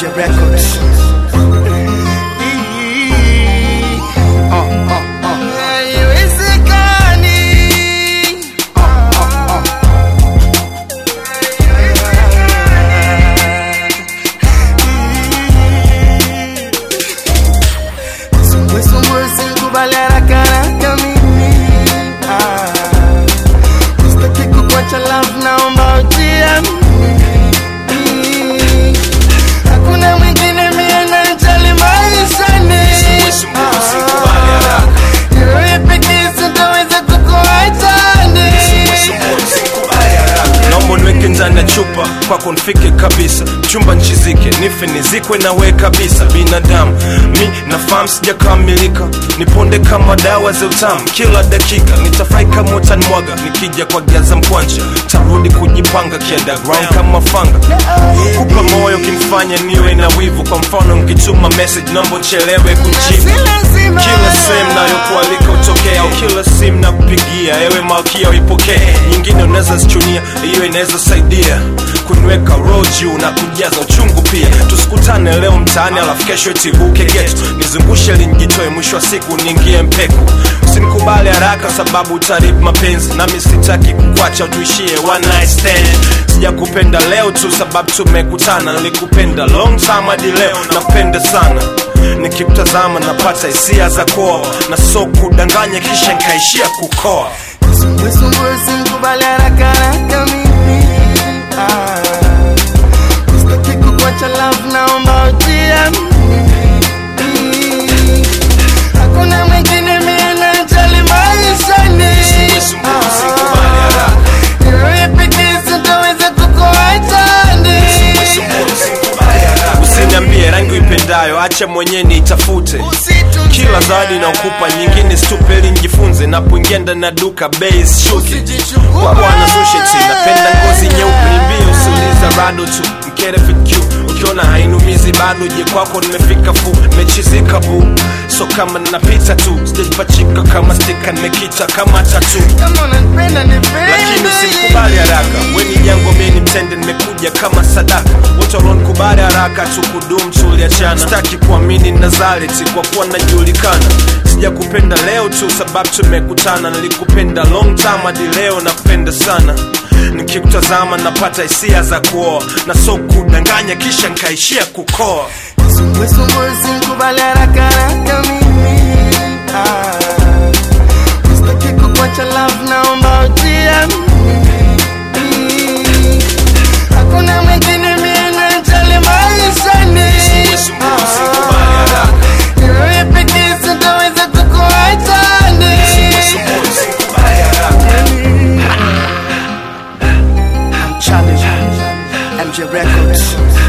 MJ Records. Na chupa kwako nifike kabisa, chumba nchizike nife nizikwe na we kabisa. Binadamu mi nafahamu sijakamilika, niponde kama dawa za utamu kila dakika. Nitafurahi kama utanimwaga nikija kwa giaza mkwanja, tarudi kujipanga kiunderground kama fanga. Kupa moyo kimfanya niwe na wivu, kwa mfano mkituma message naomba chelewe kujibu. Kila sehemu nayokualika utokea, au kila simu na kupigia ewe malkia uipokee. Nyingine unaweza zichunia, hiyo inaweza saidia kuniweka roho juu na kujaza uchungu pia. Tusikutane leo mtaani alafu kesho itibuke getu, nizungushe linjitoe mwisho wa siku niingie mpeku. Usinikubali haraka sababu utaribu mapenzi, nami sitaki kukwacha tuishie one night stand. Sijakupenda leo tu sababu tumekutana, nilikupenda long time hadi leo napenda sana. Nikikutazama napata hisia za koa, na so kudanganya kisha nikaishia kukoa. Usinikubali haraka haraka mimi, sitaki kukuacha love, naomba ujiamini. Hakuna mwingine mimi najali maishani, usinikubali haraka, wewe pekee sitaweza kukuacha. Usiniambie rangi uipendayo, acha mwenyewe niitafute. Kila zawadi na ukupa nyingine stupeli njifunze, napoingia ndani ya duka base shuke. Kwa bwana sushi napenda ngozi nyeupe, nimbie usiuliza rado tu mkere FQ. Ukiona hainumizi bado je kwako nimefika fu, mechizika bu. So kama napita tu, sijajipachika kama stika, nimekita kama tattoo. Lakini usinikubali haraka, we ni jango mimi mtende, nimekuja kama sadaka. Wote walionikubali haraka tu kudumu tuliachana. Sitaki kuamini Nazareti kwa kuwa najulikana. Sijakupenda leo tu sababu tumekutana, nilikupenda long time hadi leo nakupenda sana. Nikikutazama napata hisia za kuoa, na so kudanganya kisha nikaishia kukoa. Usinikubali haraka haraka mimi, sitaki kukuacha love, naomba ujiamini. Hakuna mwingine mimi najali maishani, usinikubali haraka, wewe pekee sitaweza kukuacha. usinikubali haraka. I'm challenging MJ Records.